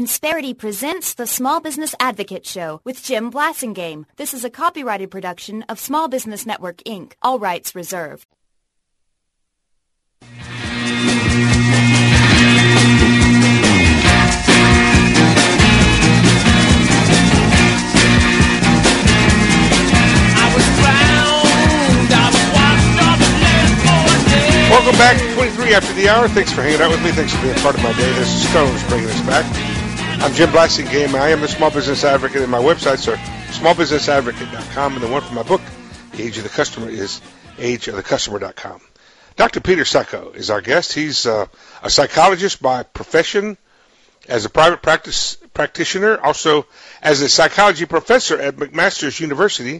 Insperity presents the Small Business Advocate Show with Jim Blasingame. This is a copyrighted production of Small Business Network, Inc., all rights reserved. Welcome back, 23 after the hour. Thanks for hanging out with me. Thanks for being part of my day. This is Stones bringing us back. I'm Jim Blasingame. I am a small business advocate, and my websites are smallbusinessadvocate.com, and the one for my book, The Age of the Customer, is ageofthecustomer.com. Dr. Peter Sacco is our guest. He's a psychologist by profession, as a private practice practitioner, also as a psychology professor at McMaster's University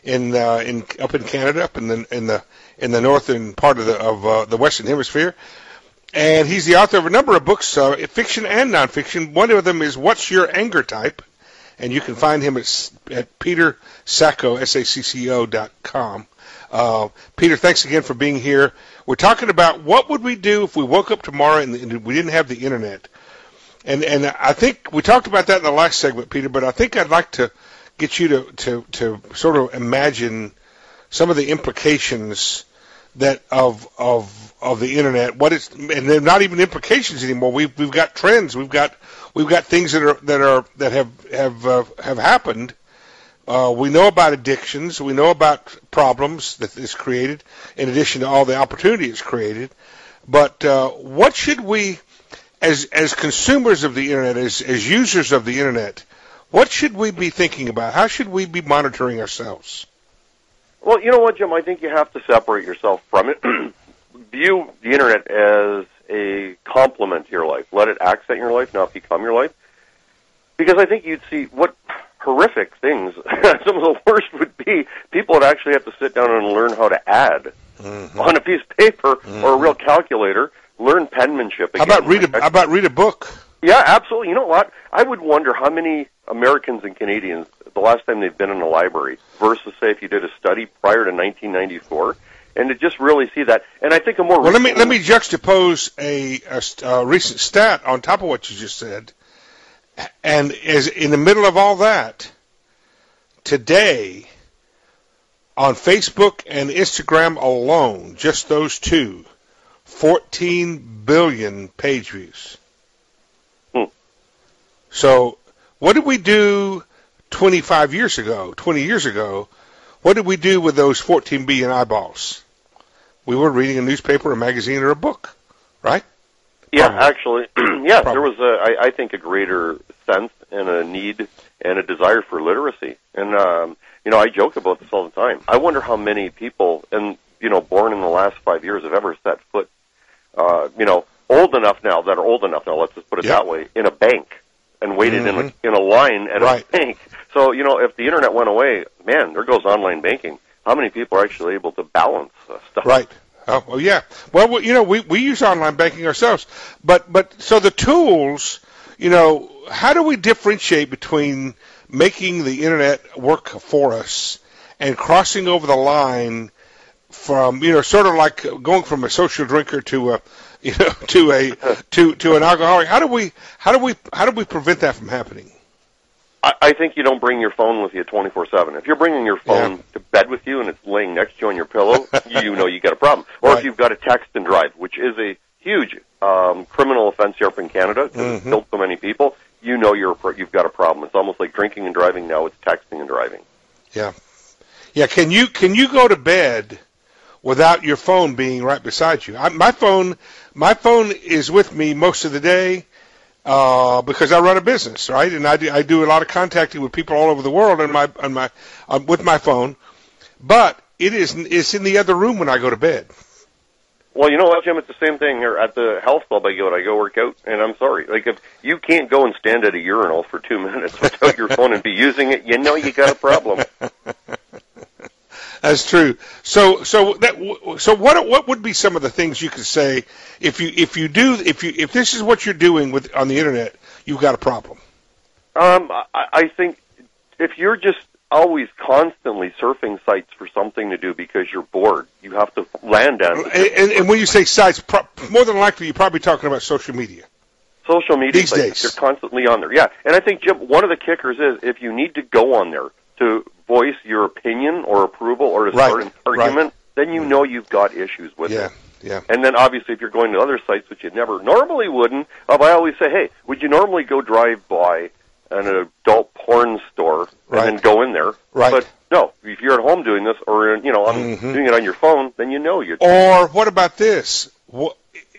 up in Canada, up in the northern part of the Western Hemisphere. And he's the author of a number of books, fiction and nonfiction. One of them is What's Your Anger Type? And you can find him at Peter Sacco, SACCO.com. Peter, thanks again for being here. We're talking about what would we do if we woke up tomorrow and we didn't have the Internet. And I think we talked about that in the last segment, Peter, but I think I'd like to get you to sort of imagine some of the implications that of the Internet. And they're not even implications anymore. We've got trends. We've got things that have happened. We know about addictions. We know about problems that is created, in addition to all the opportunity it's created. But what should we, as consumers of the Internet, as users of the Internet, what should we be thinking about? How should we be monitoring ourselves? Well, you know what, Jim? I think you have to separate yourself from it. View the Internet as a complement to your life. Let it accent your life, not become your life. Because I think you'd see what horrific things, some of the worst would be, people would actually have to sit down and learn how to add on a piece of paper or a real calculator, learn penmanship again. How about read a book? Yeah, absolutely. You know what? I would wonder how many Americans and Canadians, the last time they've been in a library, versus, say, if you did a study prior to 1994, and to just really see that. And I think a more... Well, let me juxtapose a recent stat on top of what you just said. And as in the middle of all that, today, on Facebook and Instagram alone, just those two, 14 billion page views. So what did we do 20 years ago? What did we do with those 14 billion eyeballs? We were reading a newspaper, a magazine, or a book, right? Yeah, actually, yes, there was, I think, a greater sense and a need and a desire for literacy. And, I joke about this all the time. I wonder how many people, born in the last 5 years have ever set foot, old enough now, let's just put it that way, in a bank. And waited in a line at a bank. So, if the Internet went away, man, there goes online banking. How many people are actually able to balance stuff? Right. Oh, well, yeah. Well, we use online banking ourselves. But so the tools, how do we differentiate between making the Internet work for us and crossing over the line from, sort of like going from a social drinker to an alcoholic? How do we prevent that from happening? I think you don't bring your phone with you 24/7. If you're bringing your phone to bed with you and it's laying next to you on your pillow, you got a problem. Or if you've got to text and drive, which is a huge criminal offense here up in Canada because it's killed so many people, you've got a problem. It's almost like drinking and driving now. It's texting and driving. Yeah. Yeah. Can you go to bed without your phone being right beside you? My phone is with me most of the day because I run a business, right? And I do a lot of contacting with people all over the world with my phone. But it's in the other room when I go to bed. Well, you know what, Jim? It's the same thing here at the health club I go work out, and I'm sorry. Like, if you can't go and stand at a urinal for 2 minutes without your phone and be using it, you got a problem. That's true. So what would be some of the things you could say if this is what you're doing on the Internet, you've got a problem? I think if you're just always constantly surfing sites for something to do because you're bored, you have to land on it. And when you say sites, more than likely you're probably talking about social media. Social media these sites, days. you're constantly on there. Yeah, and I think, Jim, one of the kickers is if you need to go on there to voice your opinion or approval or to start an argument, then you know you've got issues with it. Yeah. And then obviously if you're going to other sites which you never normally wouldn't, I always say, hey, would you normally go drive by an adult porn store and then go in there? Right. But no, if you're at home doing this or doing it on your phone, then you know you. Or what about this? What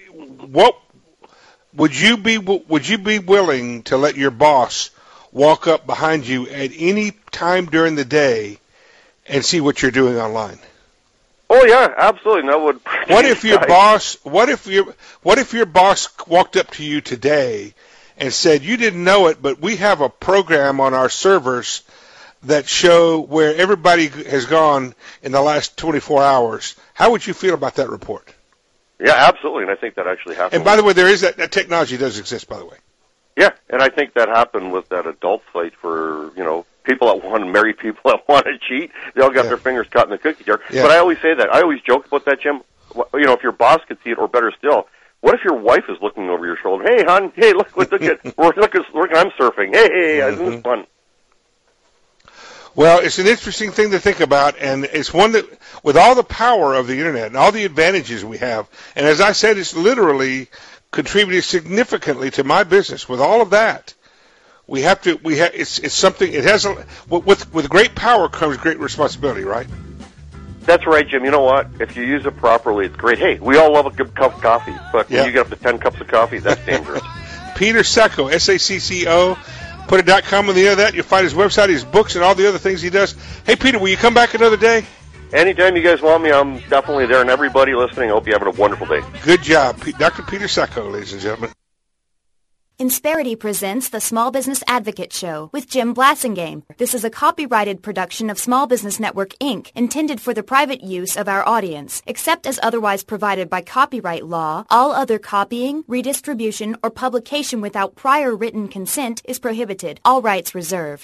would you be willing to let your boss walk up behind you at any time during the day and see what you're doing online? Oh yeah, absolutely. That would. What if your boss walked up to you today and said, "You didn't know it, but we have a program on our servers that show where everybody has gone in the last 24 hours." How would you feel about that report? Yeah, absolutely, and I think that actually happened. And by the way, there is that technology does exist, by the way. Yeah, and I think that happened with that adult site for, people that want to marry people that want to cheat. They all got their fingers caught in the cookie jar. Yeah. But I always say that. I always joke about that, Jim. If your boss could see it, or better still, what if your wife is looking over your shoulder? Hey, hon, hey, look at I'm surfing. Hey, isn't this fun? Well, it's an interesting thing to think about, and it's one that, with all the power of the Internet and all the advantages we have, and as I said, it's literally contributed significantly to my business. With all of that, it's something. It has with great power comes great responsibility, right? That's right, Jim. You know what? If you use it properly, it's great. Hey, we all love a good cup of coffee, but when you get up to 10 cups of coffee, that's dangerous. Peter Sacco, SACCO. Put a .com on the end of that. You'll find his website, his books, and all the other things he does. Hey, Peter, will you come back another day? Anytime you guys want me, I'm definitely there. And everybody listening, I hope you're having a wonderful day. Good job. Dr. Peter Sacco, ladies and gentlemen. Insperity presents the Small Business Advocate Show with Jim Blasingame. This is a copyrighted production of Small Business Network, Inc., intended for the private use of our audience. Except as otherwise provided by copyright law, all other copying, redistribution, or publication without prior written consent is prohibited. All rights reserved.